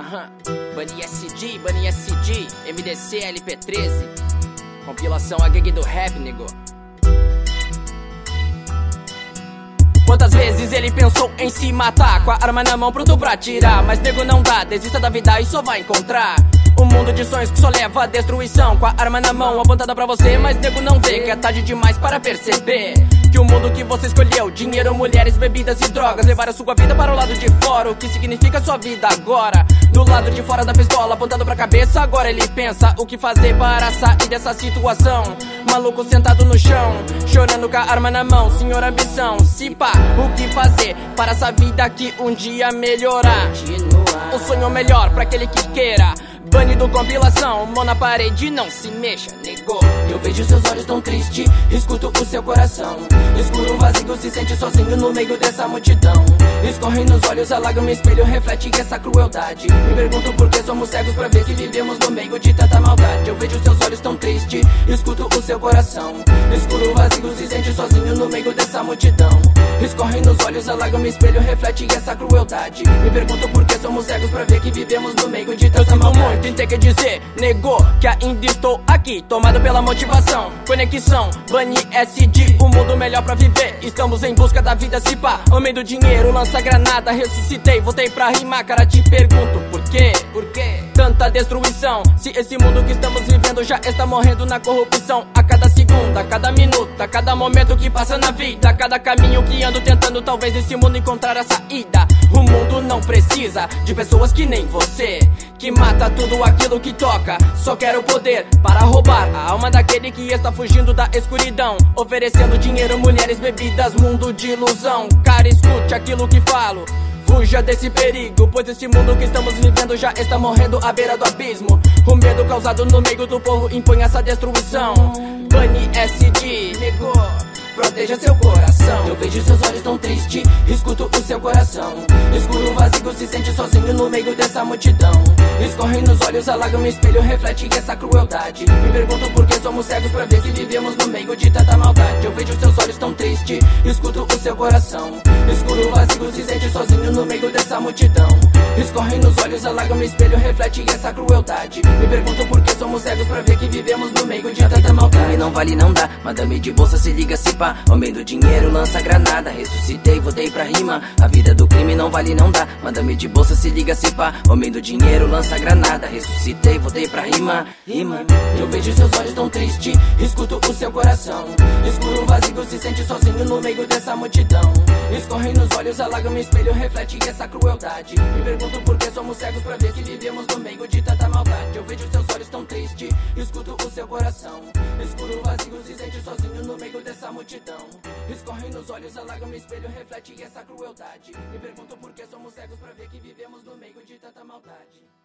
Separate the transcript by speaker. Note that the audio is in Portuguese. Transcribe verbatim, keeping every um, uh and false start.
Speaker 1: Aham, Bunny S D, Bunny S D, M D C L P treze. Compilação A Gang do Rap, nego. Quantas vezes ele pensou em se matar, com a arma na mão pronto pra atirar, mas nego não dá, desista da vida e só vai encontrar um mundo de sonhos que só leva à destruição, com a arma na mão apontada pra você, mas nego não vê que é tarde demais para perceber que o mundo que você escolheu, dinheiro, mulheres, bebidas e drogas, levaram sua vida para o lado de fora. O que significa sua vida agora? Do lado de fora da pistola, apontado pra cabeça, agora ele pensa o que fazer para sair dessa situação. Maluco sentado no chão, chorando com a arma na mão, senhor ambição. Se pá, o que fazer para essa vida que um dia melhorar? O sonho melhor pra aquele que queira. Bunny do compilação, mão na parede, não se mexa, negou. Eu vejo seus olhos tão tristes, escuto o seu coração. Escuro vazio, se sente sozinho no meio dessa multidão. Escorre nos olhos, a lágrima espelho reflete essa crueldade. Me pergunto por que somos cegos pra ver que vivemos no meio de tanta maldade. Eu vejo seus olhos tão tristes, escuto o seu coração. Escuro vazio, se sente sozinho no meio dessa multidão. Escorre nos olhos, a lágrima espelho reflete essa crueldade. Me pergunto por que somos cegos pra ver que vivemos no meio de tanta maldade. Tentei que dizer, negou que ainda estou aqui, tomado pela motivação, conexão, Bunny S D, o mundo melhor pra viver. Estamos em busca da vida, se pá, homem do dinheiro, lança granada, ressuscitei, voltei pra rimar, cara, te pergunto por quê? Por quê? Tanta destruição, se esse mundo que estamos vivendo já está morrendo na corrupção. A cada segundo, a cada minuto, a cada momento que passa na vida, a cada caminho que ando tentando talvez nesse mundo encontrar a saída. O mundo não precisa de pessoas que nem você, que mata tudo aquilo que toca, só quer o poder para roubar a alma daquele que está fugindo da escuridão, oferecendo dinheiro, mulheres, bebidas, mundo de ilusão. Cara, escute aquilo que falo, fuja desse perigo, pois esse mundo que estamos vivendo já está morrendo à beira do abismo. O medo causado no meio do povo impõe essa destruição. Bunny S D, negou, proteja seu coração. Eu vejo seus olhos tão tristes, escuto o seu coração. Escuro vazio, se sente sozinho no meio dessa multidão. Escorre nos olhos, a lágrima espelho reflete essa crueldade. Me pergunto por que somos cegos pra ver que vivemos no meio de tanta maldade. Eu vejo seus olhos tão tristes, escuto o seu coração. Escuro vazio, se sente sozinho no meio dessa multidão. Escorre nos olhos, a lágrima espelho reflete essa crueldade. Me pergunto por que somos cegos pra ver que vivemos no meio de tanta maldade. Não vale, não dá, madame de bolsa, se liga, se pá, homem do dinheiro, lança granada, ressuscitei, voltei pra rima. A vida do crime não vale, não dá, madame de bolsa, se liga, se pá, homem do dinheiro, lança granada, ressuscitei, voltei pra rima. Rima. Eu vejo seus olhos tão tristes, escuto o seu coração. Escuro vazio, se sente sozinho no meio dessa multidão. Escorre nos olhos, a lágrima espelho reflete essa crueldade. Me pergunto por que somos cegos pra ver que vivemos no meio de tanta maldade. Eu vejo seus olhos tão tristes, escuto o seu coração. Escuro vazio, se sente sozinho no meio dessa multidão. Escorre nos olhos, a lágrima espelho reflete essa crueldade. Me pergunto por que somos cegos pra ver que vivemos no meio de tanta maldade.